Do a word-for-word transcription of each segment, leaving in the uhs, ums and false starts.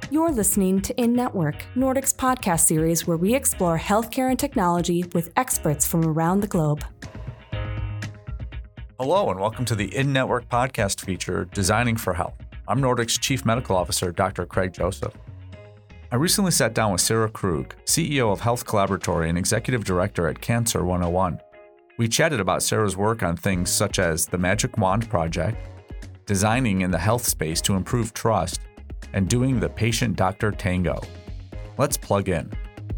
You're listening to In Network, Nordic's podcast series where we explore healthcare and technology with experts from around the globe. Hello, and welcome to the In Network podcast feature, Designing for Health. I'm Nordic's Chief Medical Officer, Doctor Craig Joseph. I recently sat down with Sarah Krug, C E O of Health Collaboratory and Executive Director at Cancer one oh one. We chatted about Sarah's work on things such as the Magic Wand Project, designing in the health space to improve trust, and doing the patient-doctor tango. Let's plug in.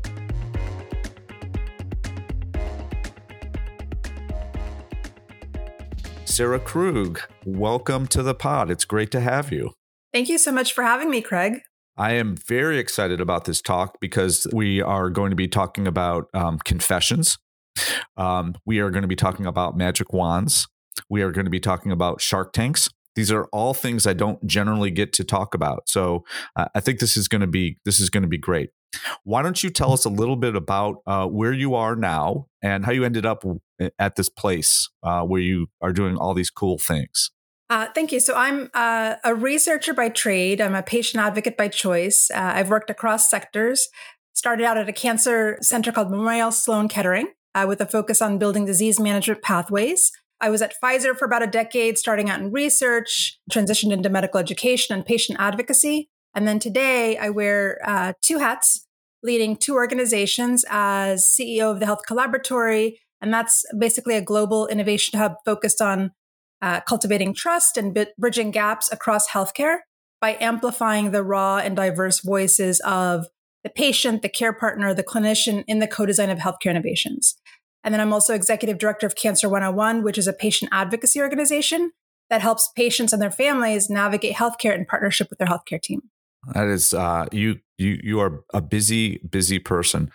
Sarah Krug, welcome to the pod. It's great to have you. Thank you so much for having me, Craig. I am very excited about this talk because we are going to be talking about um, confessions. Um, we are going to be talking about magic wands. We are going to be talking about Shark Tanks. These are all things I don't generally get to talk about. So uh, I think this is going to be this is going to be great. Why don't you tell us a little bit about uh, where you are now and how you ended up at this place uh, where you are doing all these cool things? Uh, thank you. So I'm uh, a researcher by trade. I'm a patient advocate by choice. Uh, I've worked across sectors. Started out at a cancer center called Memorial Sloan Kettering uh, with a focus on building disease management pathways. I was at Pfizer for about a decade, starting out in research, transitioned into medical education and patient advocacy. And then today I wear uh, two hats, leading two organizations as C E O of the Health Collaboratory. And that's basically a global innovation hub focused on uh, cultivating trust and b- bridging gaps across healthcare by amplifying the raw and diverse voices of the patient, the care partner, the clinician in the co-design of healthcare innovations. And then I'm also executive director of Cancer one oh one, which is a patient advocacy organization that helps patients and their families navigate healthcare in partnership with their healthcare team. That is, uh, you you you are a busy, busy person.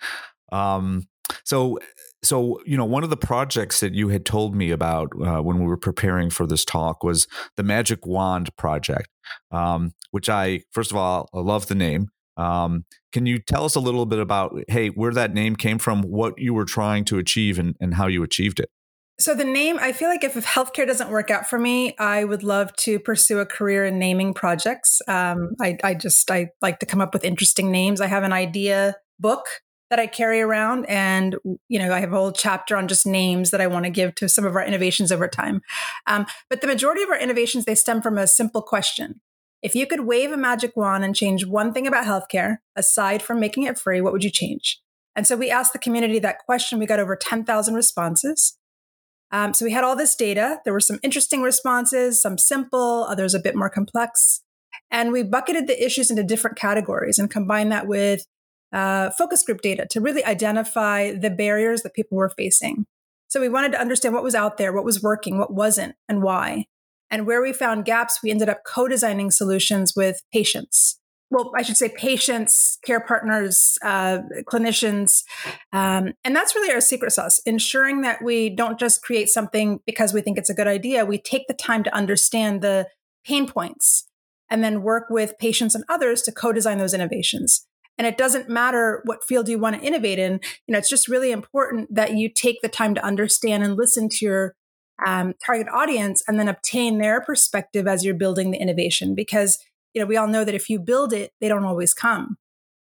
Um, so, so you know, one of the projects that you had told me about uh, when we were preparing for this talk was the Magic Wand Project, um, which I, first of all, I love the name. Um, can you tell us a little bit about, hey, where that name came from, what you were trying to achieve and, and how you achieved it? So the name, I feel like if, if healthcare doesn't work out for me, I would love to pursue a career in naming projects. Um, I, I just, I like to come up with interesting names. I have an idea book that I carry around and, you know, I have a whole chapter on just names that I want to give to some of our innovations over time. Um, but the majority of our innovations, they stem from a simple question. If you could wave a magic wand and change one thing about healthcare, aside from making it free, what would you change? And so we asked the community that question. We got over ten thousand responses. Um, so we had all this data. There were some interesting responses, some simple, others a bit more complex. And we bucketed the issues into different categories and combined that with uh, focus group data to really identify the barriers that people were facing. So we wanted to understand what was out there, what was working, what wasn't, and why. And where we found gaps, we ended up co-designing solutions with patients. Well, I should say patients, care partners, uh, clinicians. Um, and that's really our secret sauce, ensuring that we don't just create something because we think it's a good idea. We take the time to understand the pain points and then work with patients and others to co-design those innovations. And it doesn't matter what field you want to innovate in. You know, it's just really important that you take the time to understand and listen to your Um, target audience and then obtain their perspective as you're building the innovation. Because, you know, we all know that if you build it, they don't always come.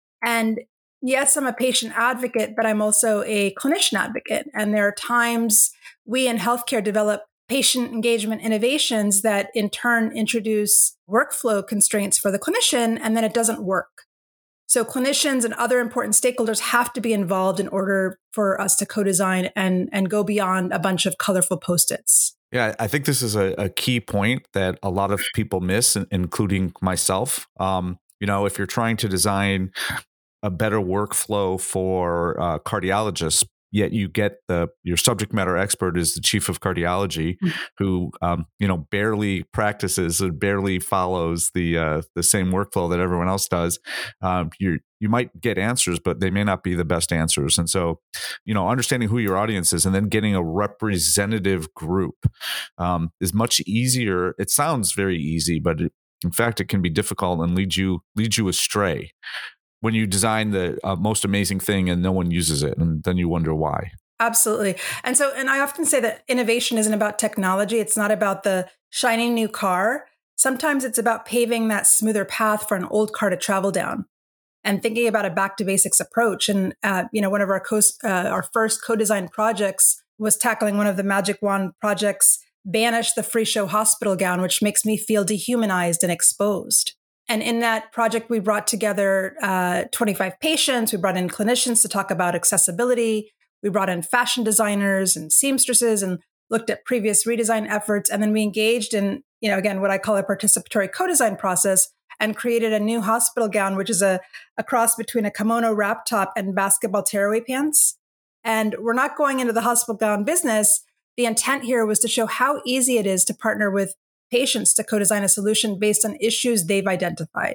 And yes, I'm a patient advocate, but I'm also a clinician advocate. And there are times we in healthcare develop patient engagement innovations that in turn introduce workflow constraints for the clinician, and then it doesn't work. So clinicians and other important stakeholders have to be involved in order for us to co-design and, and go beyond a bunch of colorful Post-its. Yeah, I think this is a, a key point that a lot of people miss, including myself. Um, you know, if you're trying to design a better workflow for uh, cardiologists, yet you get the your subject matter expert is the chief of cardiology, mm-hmm. who um, you know barely practices and barely follows the uh, the same workflow that everyone else does. Um, you you might get answers, but they may not be the best answers. And so, you know, understanding who your audience is and then getting a representative group um, is much easier. It sounds very easy, but it, in fact, it can be difficult and lead you lead you astray when you design the uh, most amazing thing and no one uses it, and then you wonder why. Absolutely. And so, and I often say that innovation isn't about technology. It's not about the shiny new car. Sometimes it's about paving that smoother path for an old car to travel down and thinking about a back to basics approach. And, uh, you know, one of our co- uh, our first co-designed projects was tackling one of the Magic Wand projects, Banish the Free Show hospital gown, which makes me feel dehumanized and exposed. And in that project, we brought together uh, twenty-five patients. We brought in clinicians to talk about accessibility. We brought in fashion designers and seamstresses and looked at previous redesign efforts. And then we engaged in, you know, again, what I call a participatory co-design process and created a new hospital gown, which is a, a cross between a kimono wrap top and basketball tearaway pants. And we're not going into the hospital gown business. The intent here was to show how easy it is to partner with patients to co-design a solution based on issues they've identified.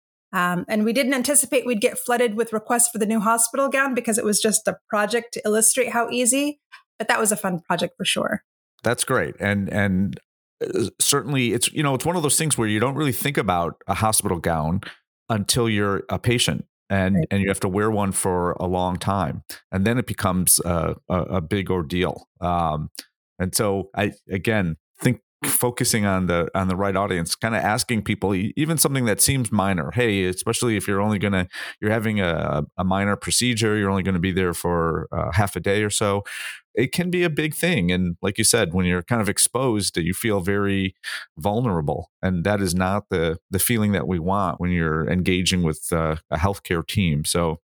Um, and we didn't anticipate we'd get flooded with requests for the new hospital gown because it was just a project to illustrate how easy, but that was a fun project for sure. That's great. And, and certainly it's, you know, it's one of those things where you don't really think about a hospital gown until you're a patient and, right. and you have to wear one for a long time. And then it becomes a, a, a big ordeal. Um, and so I, again, think focusing on the on the right audience, kind of asking people, even something that seems minor. Hey, especially if you're only gonna you're having a, a minor procedure, you're only going to be there for uh, half a day or so. It can be a big thing, and like you said, when you're kind of exposed, you feel very vulnerable, and that is not the the feeling that we want when you're engaging with uh, a healthcare team. So.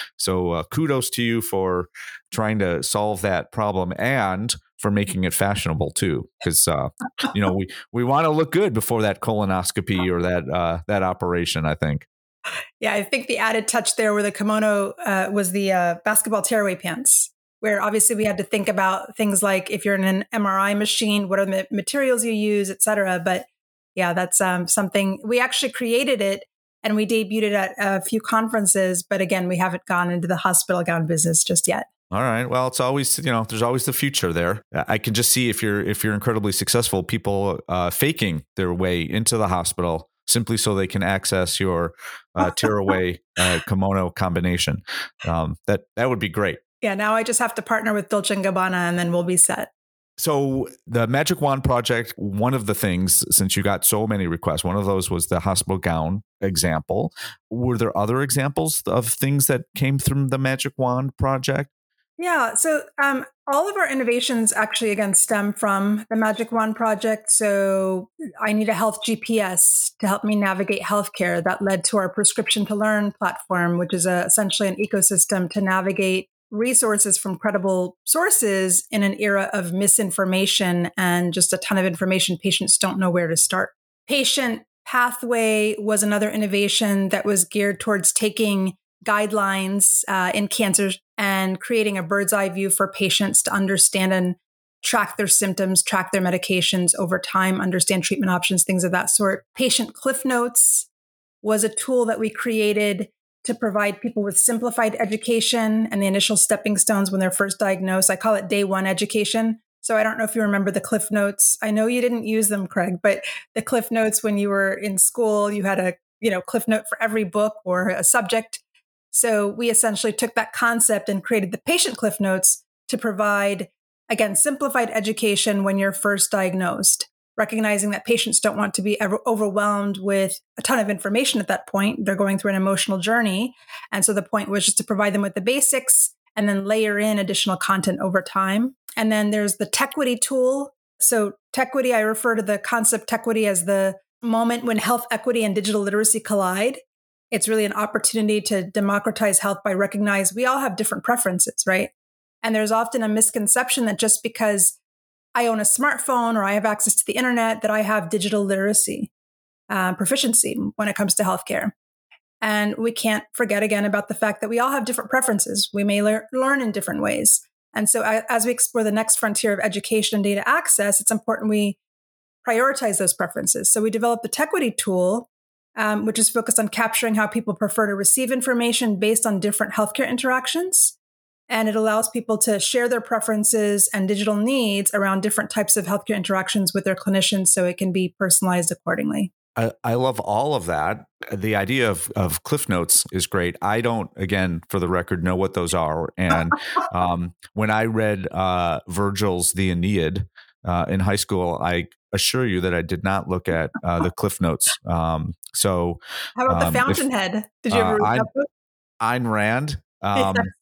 So uh, kudos to you for trying to solve that problem and for making it fashionable too, because uh, you know we we want to look good before that colonoscopy or that uh, that operation. I think. Yeah, I think the added touch there with the kimono uh, was the uh, basketball tearaway pants, where obviously we had to think about things like if you're in an M R I machine, what are the materials you use, et cetera. But yeah, that's um, something we actually created it. And we debuted it at a few conferences, but again, we haven't gone into the hospital gown business just yet. All right. Well, it's always, you know, there's always the future there. I can just see if you're if you're incredibly successful, people uh, faking their way into the hospital simply so they can access your uh, tearaway uh, kimono combination. Um, that that would be great. Yeah. Now I just have to partner with Dolce and Gabbana, and then we'll be set. So the Magic Wand project, one of the things, since you got so many requests, one of those was the hospital gown example. Were there other examples of things that came from the Magic Wand project? Yeah. So um, all of our innovations actually, again, stem from the Magic Wand project. So I need a health G P S to help me navigate healthcare. That led to our Prescription to Learn platform, which is a, essentially an ecosystem to navigate resources from credible sources in an era of misinformation and just a ton of information. Patients don't know where to start. Patient Pathway was another innovation that was geared towards taking guidelines uh, in cancer and creating a bird's eye view for patients to understand and track their symptoms, track their medications over time, understand treatment options, things of that sort. Patient Cliff Notes was a tool that we created to provide people with simplified education and the initial stepping stones when they're first diagnosed. I call it day one education. So I don't know if you remember the Cliff Notes. I know you didn't use them, Craig, but the Cliff Notes when you were in school, you had a, you know, Cliff Note for every book or a subject. So we essentially took that concept and created the Patient Cliff Notes to provide, again, simplified education when you're first diagnosed, recognizing that patients don't want to be ever overwhelmed with a ton of information at that point. They're going through an emotional journey. And so the point was just to provide them with the basics and then layer in additional content over time. And then there's the Tequity tool. So Tequity, I refer to the concept Tequity as the moment when health equity and digital literacy collide. It's really an opportunity to democratize health by recognizing we all have different preferences, right? And there's often a misconception that just because I own a smartphone or I have access to the internet, that I have digital literacy uh, proficiency when it comes to healthcare. And we can't forget again about the fact that we all have different preferences. We may le- learn in different ways. And so I, as we explore the next frontier of education and data access, it's important we prioritize those preferences. So we developed the Tequity tool, um, which is focused on capturing how people prefer to receive information based on different healthcare interactions. And it allows people to share their preferences and digital needs around different types of healthcare interactions with their clinicians so it can be personalized accordingly. I, I love all of that. The idea of, of Cliff Notes is great. I don't, again, for the record, know what those are. And um, when I read uh, Virgil's The Aeneid, uh, in high school, I assure you that I did not look at uh, the Cliff Notes. Um, so, How about um, the if, Fountainhead? Did you uh, ever read Ayn, that book? Ayn Rand. Yes. Um,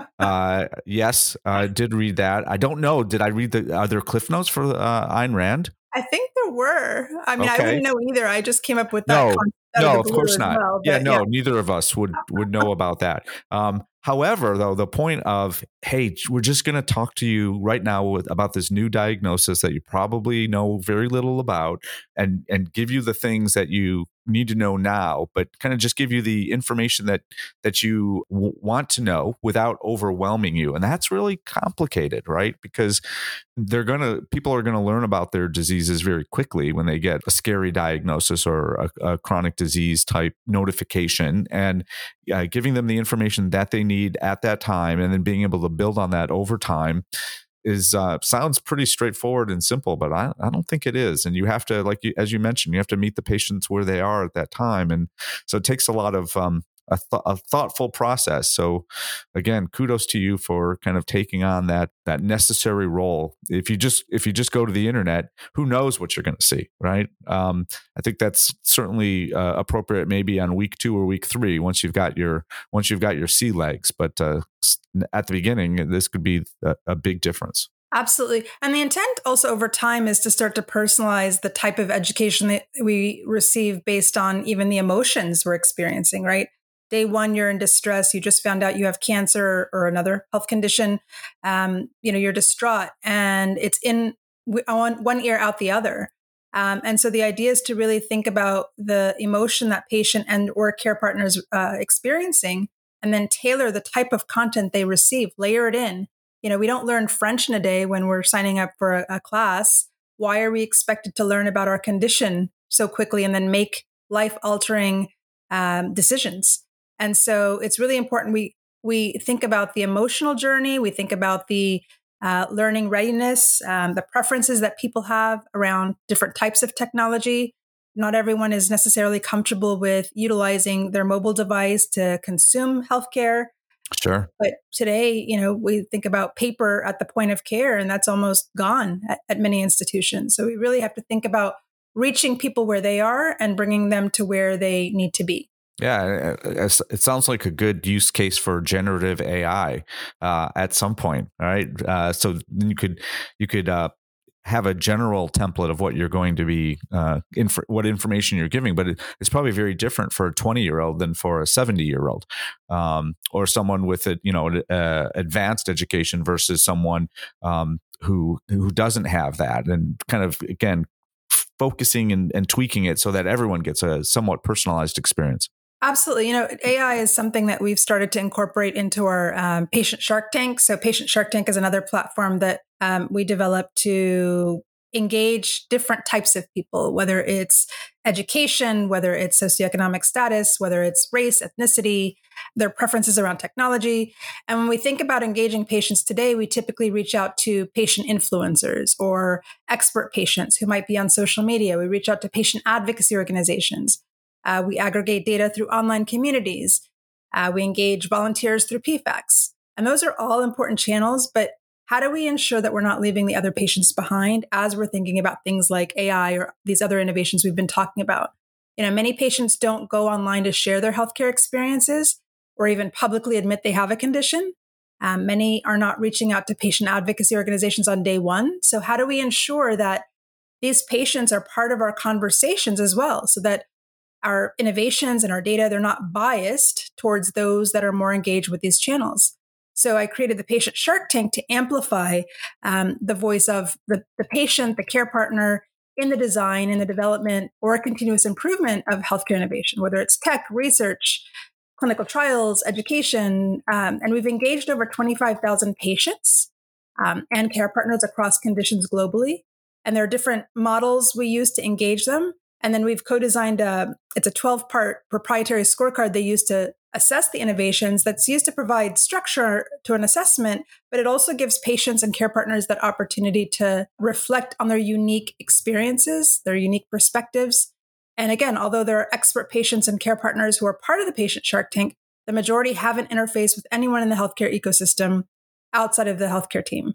uh, yes, I did read that. I don't know. Did I read the other Cliff Notes for uh, Ayn Rand? I think there were. I mean, I Okay. wouldn't know either. I just came up with that No, concept out no, of of the blue course as not. well. Yeah, But no, yeah, neither of us would would know about that. Um, however, though, the point of, hey, we're just going to talk to you right now with, about this new diagnosis that you probably know very little about, and and give you the things that you need to know now, but kind of just give you the information that that you w- want to know without overwhelming you. And that's really complicated, right? Because they're going to people are going to learn about their diseases very quickly when they get a scary diagnosis or a, a chronic disease type notification, and uh, giving them the information that they need at that time, and then being able to build on that over time is uh, sounds pretty straightforward and simple, but I, I don't think it is. And you have to, like you, as you mentioned, you have to meet the patients where they are at that time, and so it takes a lot of um, a, th- a thoughtful process. So again, kudos to you for kind of taking on that that necessary role. If you just if you just go to the internet, who knows what you're going to see, right? Um, I think that's certainly uh, appropriate, maybe on week two or week three, once you've got your once you've got your sea legs. But uh, at the beginning, this could be a, a big difference. absolutely. And the intent also over time is to start to personalize the type of education that we receive based on even the emotions we're experiencing, right? Day one, you're in distress. You just found out you have cancer or another health condition. Um, you know, you're distraught, and it's in on one ear out the other. Um, and so the idea is to really think about the emotion that patient and or care partners uh, experiencing, and then tailor the type of content they receive, layer it in. You know, we don't learn French in a day when we're signing up for a, a class. Why are we expected to learn about our condition so quickly and then make life-altering um, decisions? And so it's really important we we think about the emotional journey. We think about the uh, learning readiness, um, the preferences that people have around different types of technology. Not everyone is necessarily comfortable with utilizing their mobile device to consume healthcare. Sure. But today, you know, we think about paper at the point of care, and that's almost gone at, at many institutions. So we really have to think about reaching people where they are and bringing them to where they need to be. Yeah, it sounds like a good use case for generative A I uh, at some point. All right, uh, so then you could you could uh, have a general template of what you're going to be, uh, inf- what information you're giving, but it, it's probably very different for a twenty year old than for a seventy year old, um, or someone with a you know uh, advanced education versus someone um, who who doesn't have that, and kind of again focusing and, and tweaking it so that everyone gets a somewhat personalized experience. Absolutely. You know, A I is something that we've started to incorporate into our um, Patient Shark Tank. So Patient Shark Tank is another platform that um, we developed to engage different types of people, whether it's education, whether it's socioeconomic status, whether it's race, ethnicity, their preferences around technology. And when we think about engaging patients today, we typically reach out to patient influencers or expert patients who might be on social media. We reach out to patient advocacy organizations. Uh, we aggregate data through online communities. Uh, we engage volunteers through P FACs. And those are all important channels. But how do we ensure that we're not leaving the other patients behind as we're thinking about things like A I or these other innovations we've been talking about? You know, many patients don't go online to share their healthcare experiences or even publicly admit they have a condition. Um, many are not reaching out to patient advocacy organizations on day one. So how do we ensure that these patients are part of our conversations as well, so that our innovations and our data, they're not biased towards those that are more engaged with these channels? So I created the Patient Shark Tank to amplify um, the voice of the, the patient, the care partner in the design, in the development, or continuous improvement of healthcare innovation, whether it's tech, research, clinical trials, education. Um, and we've engaged over twenty-five thousand patients um, and care partners across conditions globally. And there are different models we use to engage them. And then we've co-designed a, it's a twelve part proprietary scorecard they use to assess the innovations that's used to provide structure to an assessment, but it also gives patients and care partners that opportunity to reflect on their unique experiences, their unique perspectives. And again, although there are expert patients and care partners who are part of the Patient Shark Tank, the majority haven't interfaced with anyone in the healthcare ecosystem outside of the healthcare team.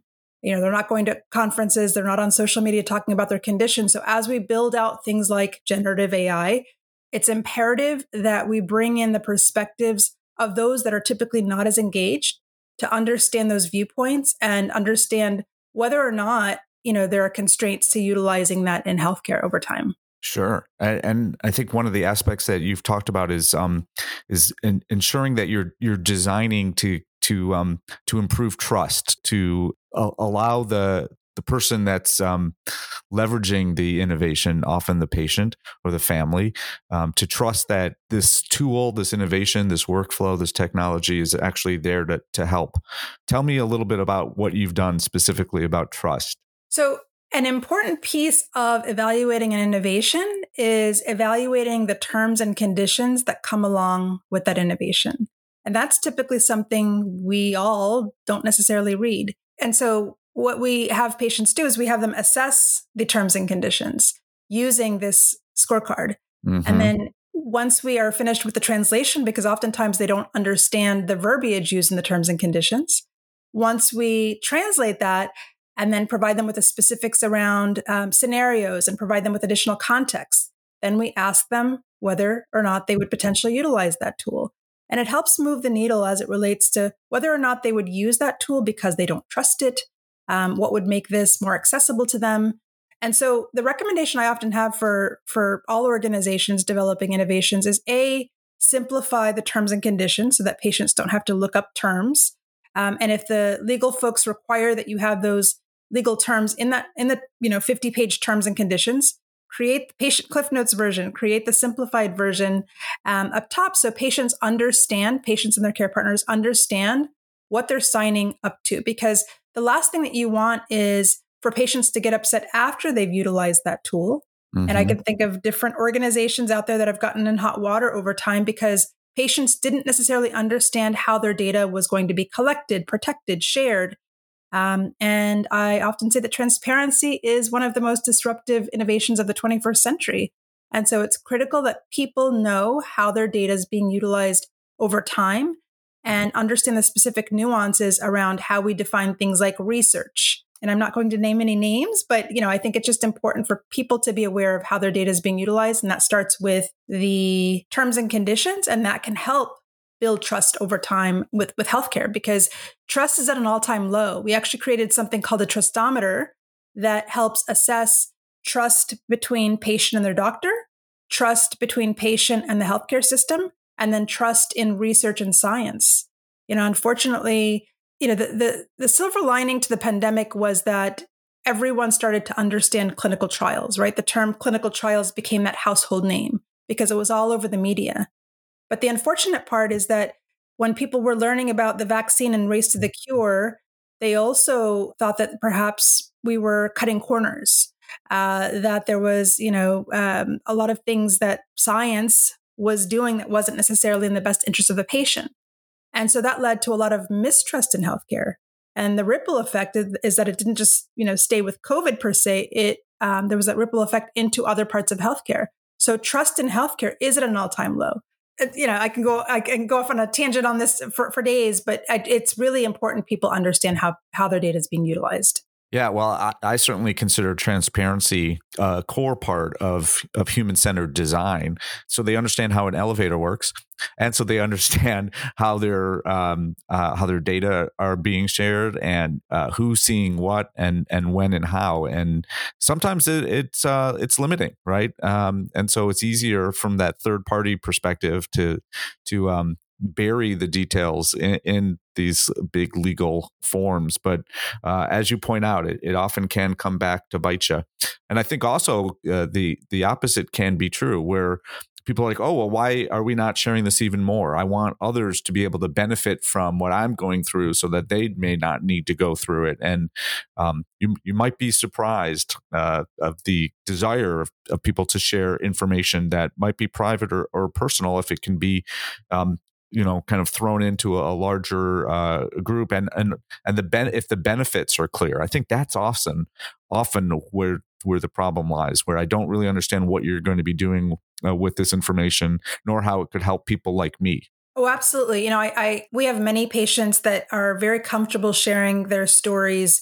You know, they're not going to conferences. They're not on social media talking about their condition. So as we build out things like generative A I, it's imperative that we bring in the perspectives of those that are typically not as engaged to understand those viewpoints and understand whether or not, you know, there are constraints to utilizing that in healthcare over time. Sure, and, and I think one of the aspects that you've talked about is um, is in, ensuring that you're you're designing to to um, to improve trust, to uh, allow the the person that's um, leveraging the innovation, often the patient or the family, um, to trust that this tool, this innovation, this workflow, this technology is actually there to to help. Tell me a little bit about what you've done specifically about trust. So an important piece of evaluating an innovation is evaluating the terms and conditions that come along with that innovation. And that's typically something we all don't necessarily read. And so what we have patients do is we have them assess the terms and conditions using this scorecard. Mm-hmm. And then once we are finished with the translation, because oftentimes they don't understand the verbiage used in the terms and conditions, once we translate that, and then provide them with the specifics around um, scenarios and provide them with additional context, then we ask them whether or not they would potentially utilize that tool. And it helps move the needle as it relates to whether or not they would use that tool because they don't trust it, um, what would make this more accessible to them. And so the recommendation I often have for, for all organizations developing innovations is A, simplify the terms and conditions so that patients don't have to look up terms. Um, and if the legal folks require that you have those legal terms in that in the you know fifty page terms and conditions, create the patient Cliff Notes version, create the simplified version um, up top so patients understand, patients and their care partners understand what they're signing up to. Because the last thing that you want is for patients to get upset after they've utilized that tool. Mm-hmm. And I can think of different organizations out there that have gotten in hot water over time because patients didn't necessarily understand how their data was going to be collected, protected, shared. Um, and I often say that transparency is one of the most disruptive innovations of the twenty-first century. And so it's critical that people know how their data is being utilized over time and understand the specific nuances around how we define things like research. And I'm not going to name any names, but you know, I think it's just important for people to be aware of how their data is being utilized. And that starts with the terms and conditions, and that can help build trust over time with, with healthcare because trust is at an all-time low. We actually created something called a trustometer that helps assess trust between patient and their doctor, trust between patient and the healthcare system, and then trust in research and science. You know, unfortunately, you know, the, the, the silver lining to the pandemic was that everyone started to understand clinical trials, right? The term clinical trials became that household name because it was all over the media. But the unfortunate part is that when people were learning about the vaccine and race to the cure, they also thought that perhaps we were cutting corners, uh, that there was, you know, um, a lot of things that science was doing that wasn't necessarily in the best interest of the patient. And so that led to a lot of mistrust in healthcare. And the ripple effect is, is that it didn't just, you know, stay with COVID per se. It um, there was that ripple effect into other parts of healthcare. So trust in healthcare is at an all-time low. You know, I can go, I can go off on a tangent on this for, for days, but it's really important people understand how, how their data is being utilized. Yeah, well, I, I certainly consider transparency a core part of, of human-centered design. So they understand how an elevator works, and so they understand how their um, uh, how their data are being shared, and uh, who's seeing what, and and when and how. And sometimes it, it's uh, it's limiting, right? Um, and so it's easier from that third-party perspective to to um, bury the details in, in these big legal forms. But uh, as you point out, it, it often can come back to bite you. And I think also uh, the the opposite can be true, where people are like, oh, well, why are we not sharing this even more? I want others to be able to benefit from what I'm going through so that they may not need to go through it. And um, you you might be surprised uh, of the desire of, of people to share information that might be private or, or personal if it can be um, you know, kind of thrown into a larger uh, group, and and and the ben- if the benefits are clear, I think that's often often where where the problem lies, where I don't really understand what you're going to be doing uh, with this information, nor how it could help people like me. Oh, absolutely. You know, I, I we have many patients that are very comfortable sharing their stories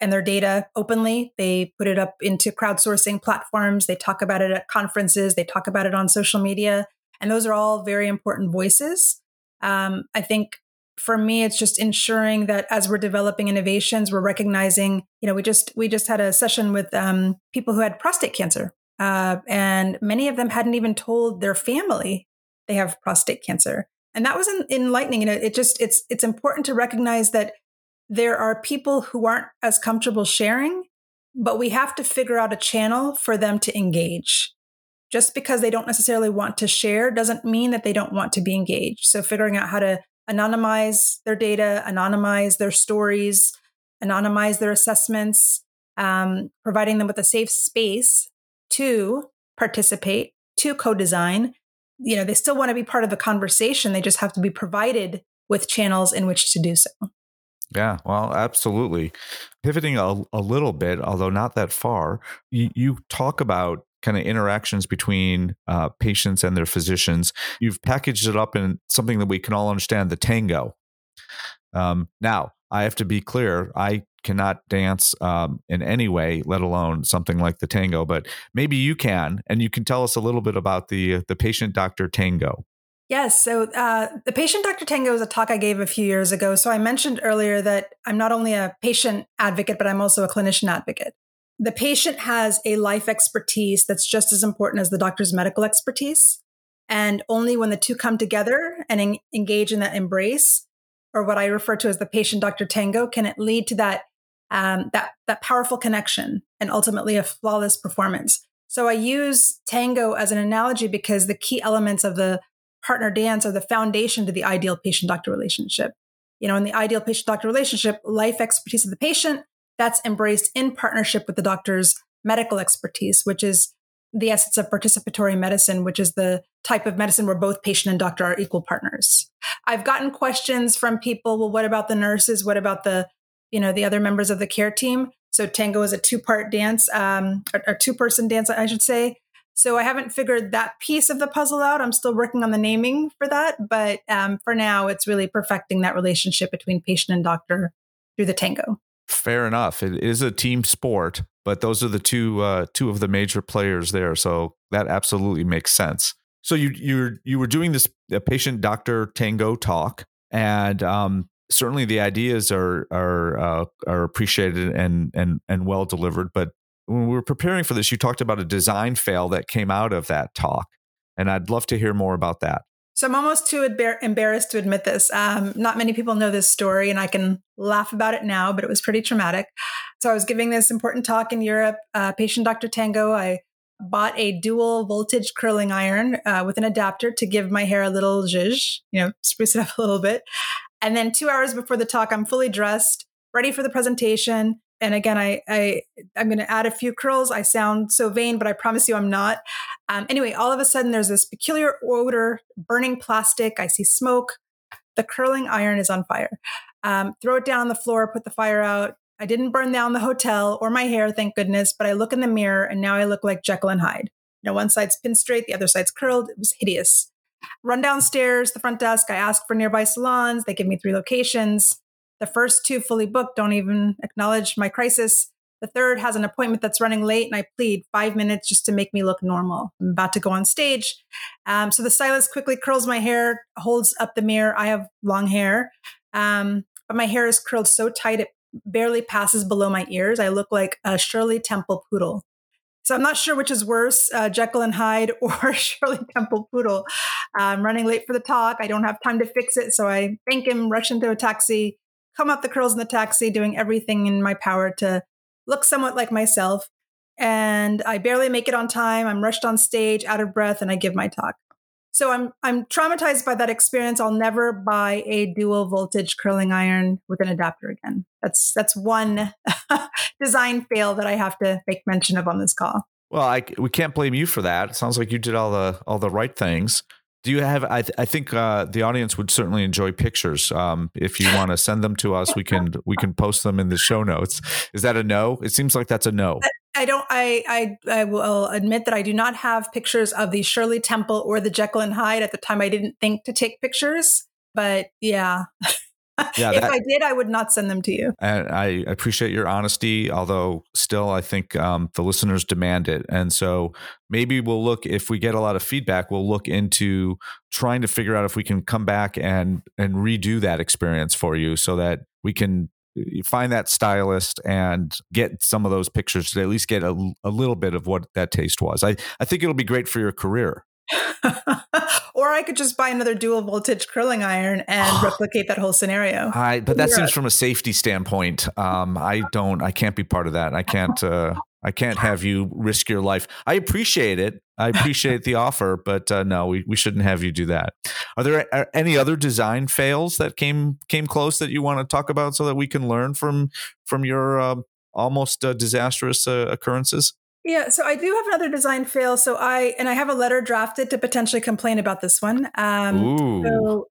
and their data openly. They put it up into crowdsourcing platforms. They talk about it at conferences. They talk about it on social media. And those are all very important voices. Um, I think for me, it's just ensuring that as we're developing innovations, we're recognizing, you know, we just, we just had a session with um, people who had prostate cancer. Uh, and many of them hadn't even told their family they have prostate cancer. And that was enlightening. You know, it just, it's, it's important to recognize that there are people who aren't as comfortable sharing, but we have to figure out a channel for them to engage. Just because they don't necessarily want to share doesn't mean that they don't want to be engaged. So figuring out how to anonymize their data, anonymize their stories, anonymize their assessments, um, providing them with a safe space to participate, to co-design. You know, they still want to be part of the conversation. They just have to be provided with channels in which to do so. Yeah, well, absolutely. Pivoting a, a little bit, although not that far, you, you talk about kind of interactions between uh, patients and their physicians. You've packaged it up in something that we can all understand, the tango. Um, now, I have to be clear, I cannot dance um, in any way, let alone something like the tango, but maybe you can, and you can tell us a little bit about the the patient-doctor tango. Yes. So uh, the Patient Doctor Tango is a talk I gave a few years ago. So I mentioned earlier that I'm not only a patient advocate, but I'm also a clinician advocate. The patient has a life expertise that's just as important as the doctor's medical expertise. And only when the two come together and en- engage in that embrace, or what I refer to as the Patient-Doctor Tango, can it lead to that, um, that, that powerful connection and ultimately a flawless performance. So I use tango as an analogy because the key elements of the partner dance are the foundation to the ideal patient-doctor relationship. You know, in the ideal patient-doctor relationship, life expertise of the patient, that's embraced in partnership with the doctor's medical expertise, which is the essence of participatory medicine, which is the type of medicine where both patient and doctor are equal partners. I've gotten questions from people, well, what about the nurses? What about the, you know, the other members of the care team? So tango is a two-part dance, um, a, a two-person dance, I should say. So I haven't figured that piece of the puzzle out. I'm still working on the naming for that. But um, for now, it's really perfecting that relationship between patient and doctor through the tango. Fair enough. It is a team sport, but those are the two uh, two of the major players there. So that absolutely makes sense. So you you you were doing this patient doctor tango talk, and um, certainly the ideas are are uh, are appreciated and and and well delivered. But when we were preparing for this, you talked about a design fail that came out of that talk, and I'd love to hear more about that. So I'm almost too embar- embarrassed to admit this. Um, not many people know this story, and I can laugh about it now, but it was pretty traumatic. So I was giving this important talk in Europe, uh, Patient Doctor Tango. I bought a dual voltage curling iron uh, with an adapter to give my hair a little zhuzh, you know, spruce it up a little bit. And then two hours before the talk, I'm fully dressed, ready for the presentation. And again, I, I, I'm going to add a few curls. I sound so vain, but I promise you I'm not. Um, anyway, all of a sudden, there's this peculiar odor, burning plastic. I see smoke. The curling iron is on fire. Um, throw it down on the floor, put the fire out. I didn't burn down the hotel or my hair, thank goodness, but I look in the mirror and now I look like Jekyll and Hyde. You know, one side's pinned straight, the other side's curled. It was hideous. Run downstairs, the front desk. I ask for nearby salons. They give me three locations. The first two fully booked, don't even acknowledge my crisis. The third has an appointment that's running late, and I plead five minutes just to make me look normal. I'm about to go on stage. Um, so the stylist quickly curls my hair, holds up the mirror. I have long hair, um, but my hair is curled so tight it barely passes below my ears. I look like a Shirley Temple poodle. So I'm not sure which is worse, uh, Jekyll and Hyde or Shirley Temple poodle. I'm running late for the talk. I don't have time to fix it. So I thank him, rush into a taxi, come up the curls in the taxi, doing everything in my power to look somewhat like myself. And I barely make it on time. I'm rushed on stage, out of breath, and I give my talk. So I'm I'm traumatized by that experience. I'll never buy a dual voltage curling iron with an adapter again. That's that's one design fail that I have to make mention of on this call. Well, I, we can't blame you for that. It sounds like you did all the all the right things. Do you have? I, th- I think uh, the audience would certainly enjoy pictures. Um, if you want to send them to us, we can we can post them in the show notes. Is that a no? It seems like that's a no. I don't. I I I will admit that I do not have pictures of the Shirley Temple or the Jekyll and Hyde. At the time, I didn't think to take pictures. But yeah. Yeah, If that, I did, I would not send them to you. and I appreciate your honesty, although still I think um, the listeners demand it. And so maybe we'll look, if we get a lot of feedback, we'll look into trying to figure out if we can come back and and redo that experience for you so that we can find that stylist and get some of those pictures to at least get a, a little bit of what that taste was. I, I think it'll be great for your career. Or I could just buy another dual voltage curling iron and replicate that whole scenario. I, but that seems from a safety standpoint. Um, I don't, I can't be part of that. I can't, uh, I can't have you risk your life. I appreciate it. I appreciate the offer, but uh, no, we, we shouldn't have you do that. Are there are any other design fails that came came close that you want to talk about so that we can learn from from your uh, almost uh, disastrous uh, occurrences? Yeah, so I do have another design fail. So I and I have a letter drafted to potentially complain about this one. Um, Ooh. So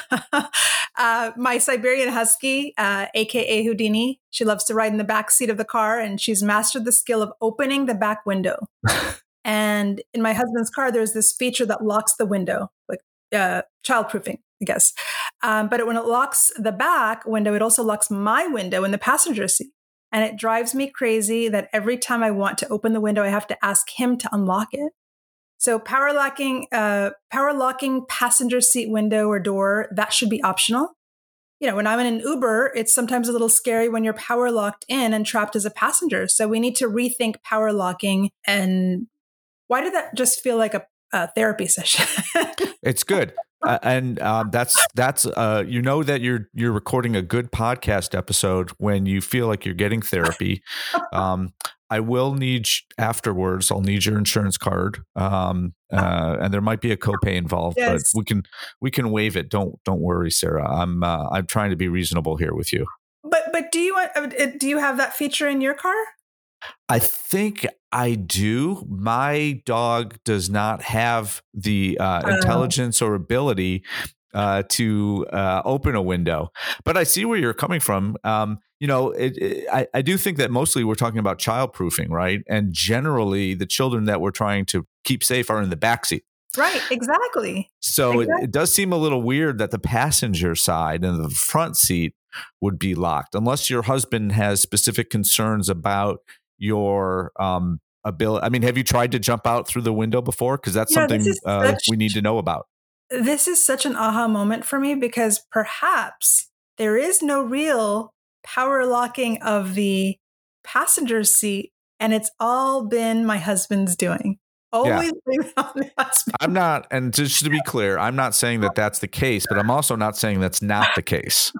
uh, my Siberian Husky, uh, aka Houdini, she loves to ride in the back seat of the car, and she's mastered the skill of opening the back window. And in my husband's car, there's this feature that locks the window, like uh, childproofing, I guess. Um, but it, when it locks the back window, it also locks my window in the passenger seat. And it drives me crazy that every time I want to open the window, I have to ask him to unlock it. So power locking, uh, power locking passenger seat window or door, that should be optional. You know, when I'm in an Uber, it's sometimes a little scary when you're power locked in and trapped as a passenger. So we need to rethink power locking. And why did that just feel like a, a therapy session? It's good. Uh, and um, that's that's uh, you know that you're you're recording a good podcast episode when you feel like you're getting therapy. Um, I will need afterwards. I'll need your insurance card, um, uh, and there might be a copay involved, Yes. but we can we can waive it. Don't don't worry, Sarah. I'm uh, I'm trying to be reasonable here with you. But but do you want, do you have that feature in your car? I think I do. My dog does not have the uh, Oh. intelligence or ability uh, to uh, open a window. But I see where you're coming from. Um, you know, it, it, I, I do think that mostly we're talking about childproofing, right? And generally, the children that we're trying to keep safe are in the backseat. Right, exactly. So Exactly. it, it does seem a little weird that the passenger side and the front seat would be locked, unless your husband has specific concerns about your um, ability. I mean, have you tried to jump out through the window before? Because that's You know, this something is uh, such- we need to know about. This is such an aha moment for me because perhaps there is no real power locking of the passenger seat, and it's all been my husband's doing. Always blame it on the husband. I'm not, and just to be clear, I'm not saying that that's the case, but I'm also not saying that's not the case.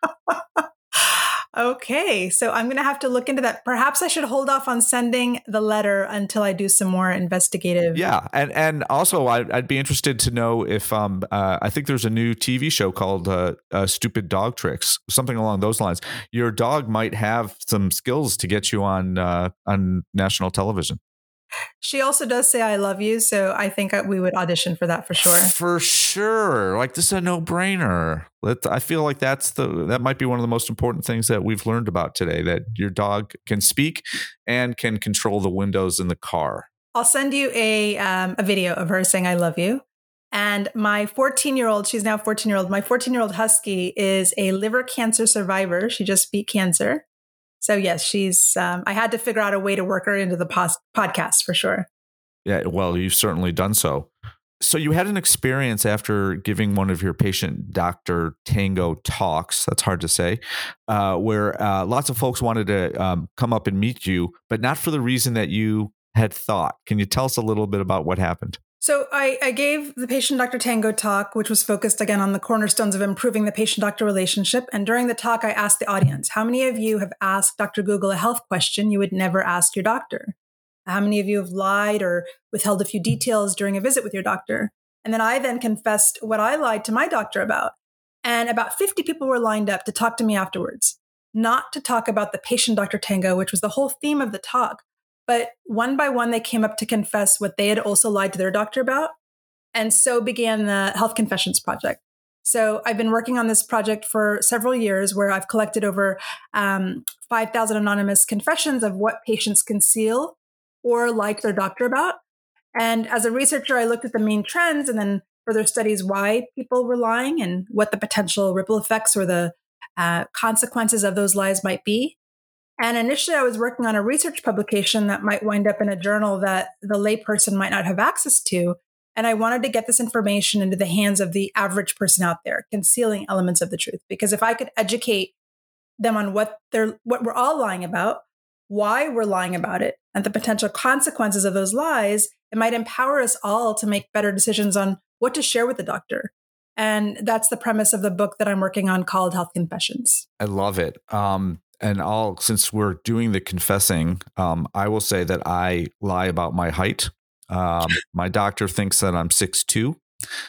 Okay, so I'm going to have to look into that. Perhaps I should hold off on sending the letter until I do some more investigative. Yeah, and and also I, I'd be interested to know if um uh, I think there's a new T V show called uh, uh, Stupid Dog Tricks, something along those lines. Your dog might have some skills to get you on uh, on national television. She also does say I love you, so I think I- we would audition for that for sure. For sure. Like, this is a no-brainer. Let, I feel like that's the that might be one of the most important things that we've learned about today, that your dog can speak and can control the windows in the car. I'll send you a um, a video of her saying I love you. And my fourteen-year-old, she's now fourteen-year-old, my fourteen-year-old Husky is a liver cancer survivor. She just beat cancer. So yes, she's, um, I had to figure out a way to work her into the pos- podcast for sure. Yeah, well, you've certainly done so. So you had an experience after giving one of your patient Doctor Tango talks, that's hard to say, uh, where uh, lots of folks wanted to um, come up and meet you, but not for the reason that you had thought. Can you tell us a little bit about what happened? So I, I gave the patient Doctor Tango talk, which was focused again on the cornerstones of improving the patient-doctor relationship. And during the talk, I asked the audience, how many of you have asked Doctor Google a health question you would never ask your doctor? How many of you have lied or withheld a few details during a visit with your doctor? And then I then confessed what I lied to my doctor about. And about fifty people were lined up to talk to me afterwards, not to talk about the patient Doctor Tango, which was the whole theme of the talk. But one by one, they came up to confess what they had also lied to their doctor about. And so began the Health Confessions Project. So I've been working on this project for several years where I've collected over um, five thousand anonymous confessions of what patients conceal or lie to their doctor about. And as a researcher, I looked at the main trends and then further studies why people were lying and what the potential ripple effects or the uh, consequences of those lies might be. And initially, I was working on a research publication that might wind up in a journal that the layperson might not have access to. And I wanted to get this information into the hands of the average person out there, concealing elements of the truth. Because if I could educate them on what they're, what we're all lying about, why we're lying about it, and the potential consequences of those lies, it might empower us all to make better decisions on what to share with the doctor. And that's the premise of the book that I'm working on called Health Confessions. I love it. Um, and I'll, since we're doing the confessing, um, I will say that I lie about my height. Um, my doctor thinks that I'm six two,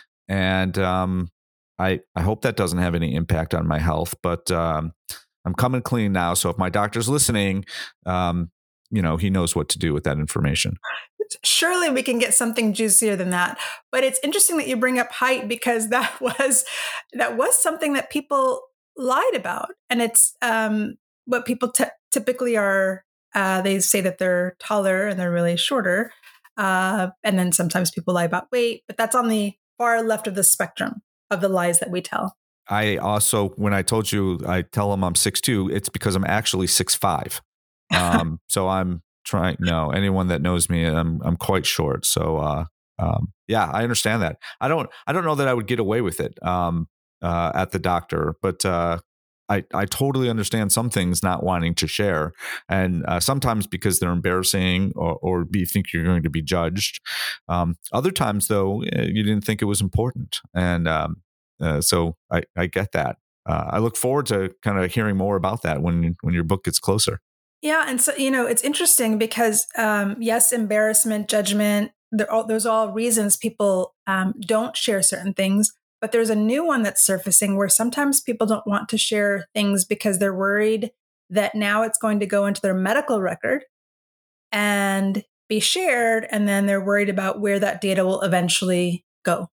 and um, I I hope that doesn't have any impact on my health. But um, I'm coming clean now. So if my doctor's listening, um, you know, he knows what to do with that information. Surely we can get something juicier than that. But it's interesting that you bring up height, because that was that was something that people lied about, and it's um, what people t- typically are. Uh, they say that they're taller and they're really shorter, uh, and then sometimes people lie about weight. But that's on the far left of the spectrum of the lies that we tell. I also, when I told you, I tell them I'm six two. It's because I'm actually six five. Um, so I'm trying. No, anyone that knows me, I'm I'm quite short. So uh, um, yeah, I understand that. I don't I don't know that I would get away with it um, uh, at the doctor, but uh, I I totally understand some things not wanting to share, and uh, sometimes because they're embarrassing or or you think you're going to be judged. Um, other times, though, you didn't think it was important, and um, uh, so I I get that. Uh, I look forward to kind of hearing more about that when when your book gets closer. Yeah. And so, you know, it's interesting because, um, yes, embarrassment, judgment, all, those are all reasons people um, don't share certain things. But there's a new one that's surfacing where sometimes people don't want to share things because they're worried that now it's going to go into their medical record and be shared. And then they're worried about where that data will eventually go.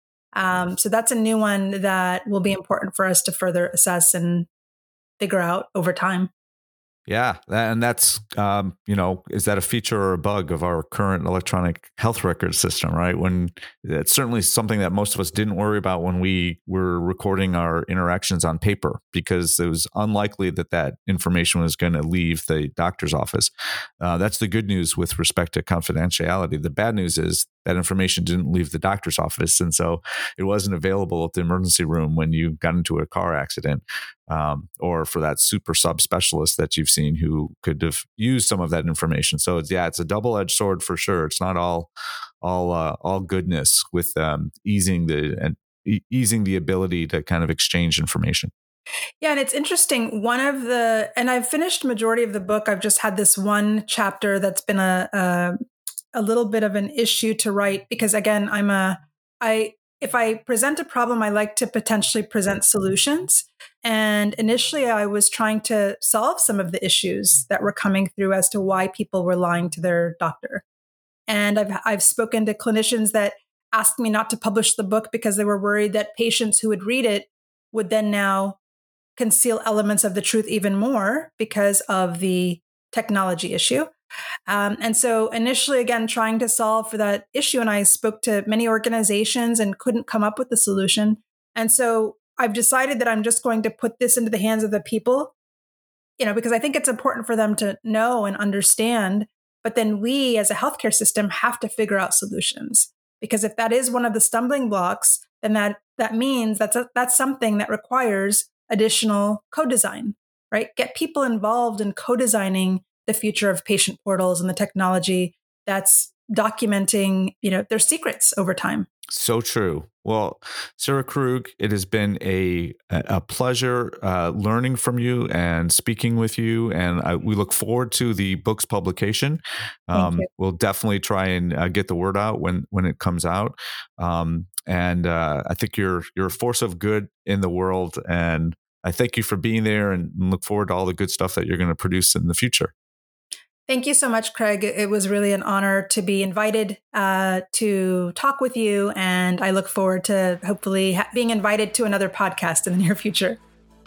Um, so that's a new one that will be important for us to further assess and figure out over time. Yeah, and that's, um, you know, is that a feature or a bug of our current electronic health record system, right? When it's certainly something that most of us didn't worry about when we were recording our interactions on paper, because it was unlikely that that information was going to leave the doctor's office. Uh, that's the good news with respect to confidentiality. The bad news is that information didn't leave the doctor's office, and so it wasn't available at the emergency room when you got into a car accident. Um, or for that super subspecialist that you've seen who could have used some of that information. So it's, yeah, it's a double-edged sword for sure. It's not all, all, uh, all goodness with um, easing the and e- easing the ability to kind of exchange information. Yeah, and it's interesting. One of the, and I've finished majority of the book. I've just had this one chapter that's been a a, a little bit of an issue to write because, again, I'm a I. If I present a problem, I like to potentially present solutions. And initially, I was trying to solve some of the issues that were coming through as to why people were lying to their doctor. And I've I've spoken to clinicians that asked me not to publish the book because they were worried that patients who would read it would then now conceal elements of the truth even more because of the technology issue. Um, and so initially, again, trying to solve for that issue. And I spoke to many organizations and couldn't come up with the solution. And so I've decided that I'm just going to put this into the hands of the people, you know, because I think it's important for them to know and understand. But then we as a healthcare system have to figure out solutions, because if that is one of the stumbling blocks, then that, that means that's, a, that's something that requires additional co-design, right? Get people involved in co-designing the future of patient portals and the technology that's documenting, you know, their secrets over time. So true. Well, Sarah Krug, it has been a a pleasure uh, learning from you and speaking with you, and I, we look forward to the book's publication. Um, we'll definitely try and uh, get the word out when when it comes out. Um, and uh, I think you're you're a force of good in the world, and I thank you for being there, and look forward to all the good stuff that you're going to produce in the future. Thank you so much, Craig. It was really an honor to be invited uh, to talk with you. And I look forward to hopefully ha- being invited to another podcast in the near future.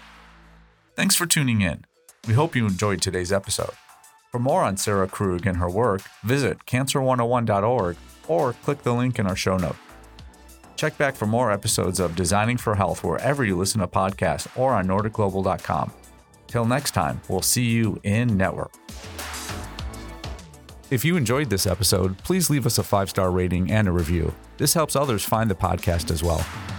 Thanks for tuning in. We hope you enjoyed today's episode. For more on Sarah Krug and her work, visit cancer one oh one dot org or click the link in our show notes. Check back for more episodes of Designing for Health wherever you listen to podcasts or on nordic global dot com. Till next time, we'll see you in network. If you enjoyed this episode, please leave us a five-star rating and a review. This helps others find the podcast as well.